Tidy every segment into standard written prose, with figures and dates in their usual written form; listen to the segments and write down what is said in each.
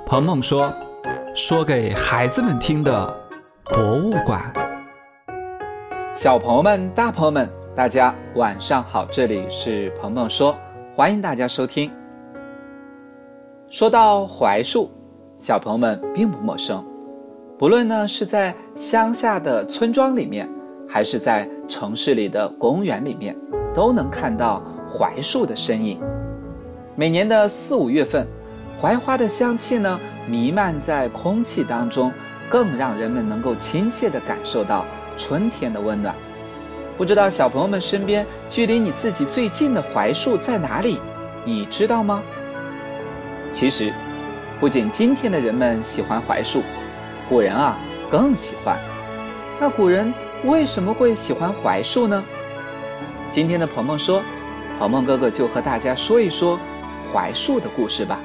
鹏鹏说，说给孩子们听的博物馆。小朋友们、大朋友们，大家晚上好，这里是鹏鹏说，欢迎大家收听。说到槐树，小朋友们并不陌生，不论呢是在乡下的村庄里面，还是在城市里的公园里面，都能看到槐树的身影。每年的4、5月份，槐花的香气呢弥漫在空气当中，更让人们能够亲切地感受到春天的温暖。不知道小朋友们身边距离你自己最近的槐树在哪里，你知道吗？其实不仅今天的人们喜欢槐树，古人更喜欢。那古人为什么会喜欢槐树呢？今天的鹏鹏说，鹏鹏哥哥就和大家说一说槐树的故事吧。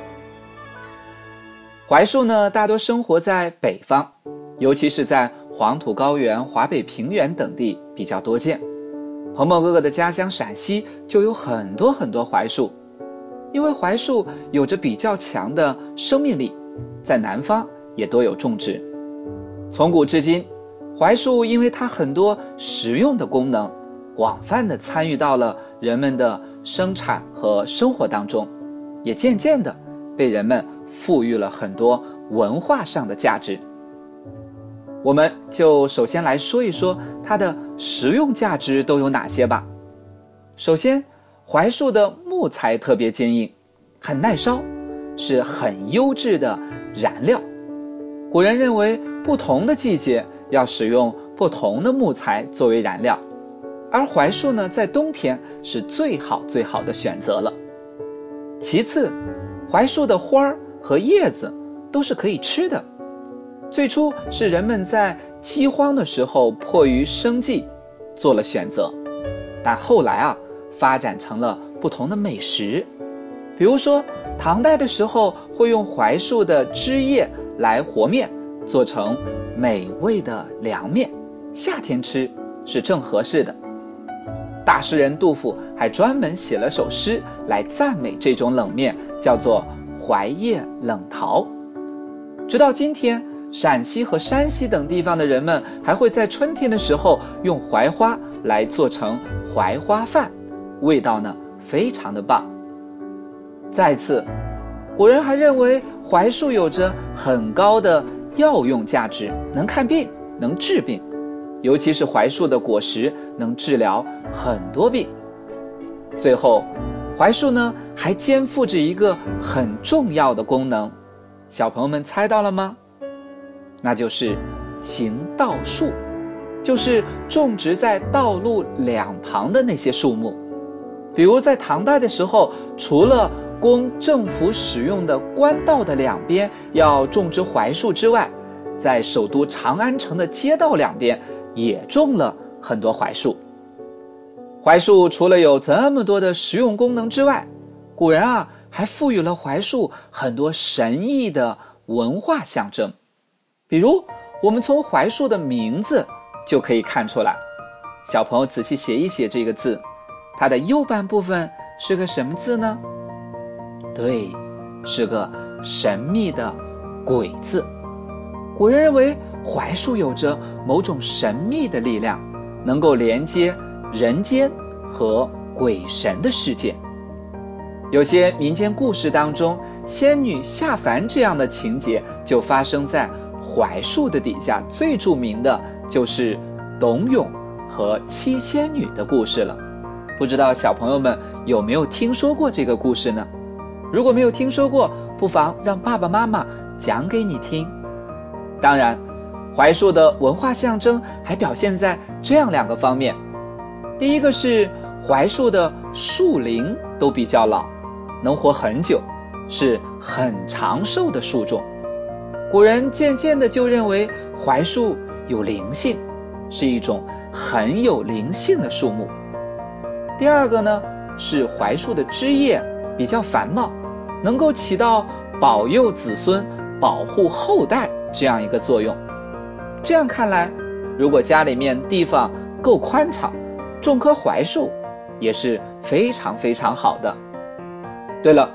槐树呢，大多生活在北方，尤其是在黄土高原、华北平原等地比较多见。鹏鹏哥哥的家乡陕西就有很多槐树，因为槐树有着比较强的生命力，在南方也多有种植。从古至今，槐树因为它很多实用的功能，广泛地参与到了人们的生产和生活当中，也渐渐地被人们赋予了很多文化上的价值。我们就首先来说一说它的实用价值都有哪些吧。首先，槐树的木材特别坚硬，很耐烧，是很优质的燃料。古人认为不同的季节要使用不同的木材作为燃料，而槐树呢，在冬天是最好的选择了。其次，槐树的花儿和叶子都是可以吃的。最初是人们在饥荒的时候迫于生计做了选择，但后来发展成了不同的美食。比如说唐代的时候会用槐树的枝叶来和面，做成美味的凉面，夏天吃是正合适的。大诗人杜甫还专门写了首诗来赞美这种冷面，叫做槐叶冷桃。直到今天，陕西和山西等地方的人们还会在春天的时候用槐花来做成槐花饭，味道呢非常的棒。再次，古人还认为槐树有着很高的药用价值，能看病，能治病，尤其是槐树的果实能治疗很多病。最后，槐树呢还肩负着一个很重要的功能，小朋友们猜到了吗？那就是行道树，就是种植在道路两旁的那些树木。比如在唐代的时候，除了供政府使用的官道的两边要种植槐树之外，在首都长安城的街道两边也种了很多槐树。槐树除了有这么多的实用功能之外，古人还赋予了槐树很多神异的文化象征。比如我们从槐树的名字就可以看出来，小朋友仔细写一写这个字，它的右半部分是个什么字呢？对，是个神秘的鬼字。古人认为槐树有着某种神秘的力量，能够连接人间和鬼神的世界。有些民间故事当中，仙女下凡这样的情节就发生在槐树的底下，最著名的就是董永和七仙女的故事了。不知道小朋友们有没有听说过这个故事呢？如果没有听说过，不妨让爸爸妈妈讲给你听。当然，槐树的文化象征还表现在这样2个方面。第一个是槐树的树龄都比较老，能活很久，是很长寿的树种。古人渐渐地就认为槐树有灵性，是一种很有灵性的树木。第二个呢，是槐树的枝叶比较繁茂，能够起到保佑子孙、保护后代这样一个作用。这样看来，如果家里面地方够宽敞，种棵槐树也是非常非常好的。对了，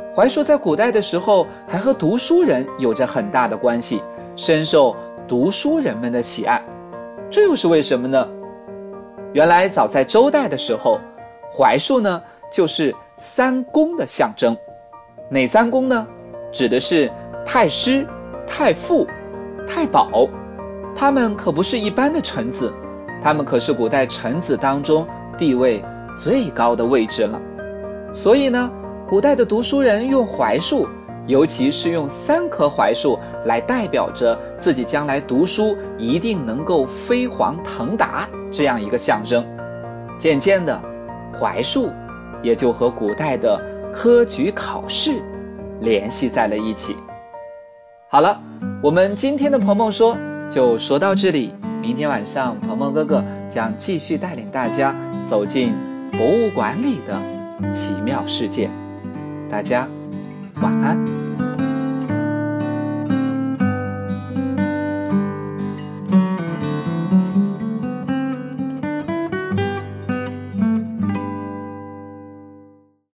槐树在古代的时候还和读书人有着很大的关系，深受读书人们的喜爱。这又是为什么呢？原来早在周代的时候，槐树呢就是三公的象征。哪三公呢？指的是太师、太傅、太保。他们可不是一般的臣子，他们可是古代臣子当中地位最高的位置了。所以呢，古代的读书人用槐树，尤其是用3棵槐树来代表着自己将来读书一定能够飞黄腾达这样一个象征。渐渐的，槐树也就和古代的科举考试联系在了一起。好了，我们今天的鹏鹏说就说到这里，明天晚上鹏鹏哥哥将继续带领大家走进博物馆里的奇妙世界。大家晚安。